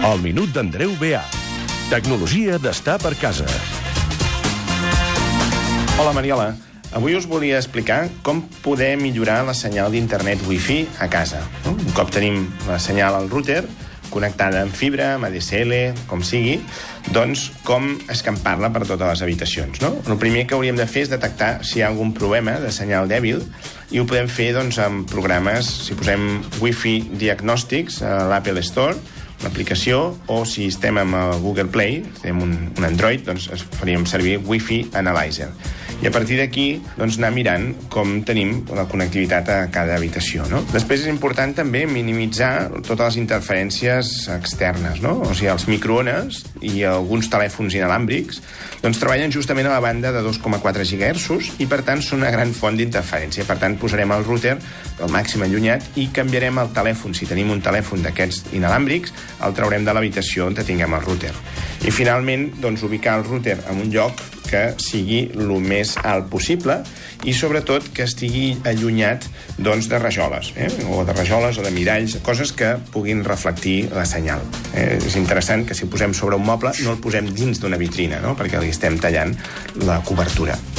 El Minut d'Andreu Beà. Tecnologia d'estar per casa. Hola, Mariola. Avui us volia explicar com poder millorar la senyal d'internet Wi-Fi a casa. Un cop tenim la senyal al router, connectada amb fibra, amb ADSL, com sigui, doncs com escampar-la per totes les habitacions, no? El primer que hauríem de fer és detectar si hi ha algun problema de senyal dèbil i ho podem fer doncs, amb programes, si posem Wi-Fi Diagnòstics a l'Apple Store, l'aplicació, o si estem amb el Google Play, tenim un Android, doncs faríem servir Wi-Fi Analyzer. I a partir d'aquí doncs, anar mirant com tenim la connectivitat a cada habitació, no? Després és important també minimitzar totes les interferències externes, no? O sigui, els microones i alguns telèfons inalàmbrics doncs treballen justament a la banda de 2,4 GHz i per tant són una gran font d'interferència. Per tant, posarem el router al màxim allunyat i canviarem el telèfon. Si tenim un telèfon d'aquests inalàmbrics, el traurem de l'habitació on tinguem el router. I finalment, doncs, ubicar el router en un lloc que sigui el més alt possible i sobretot que estigui allunyat doncs, de rajoles, o de rajoles o de miralls, coses que puguin reflectir la senyal. És interessant que si posem sobre un moble no el posem dins d'una vitrina, no? Perquè li estem tallant la cobertura.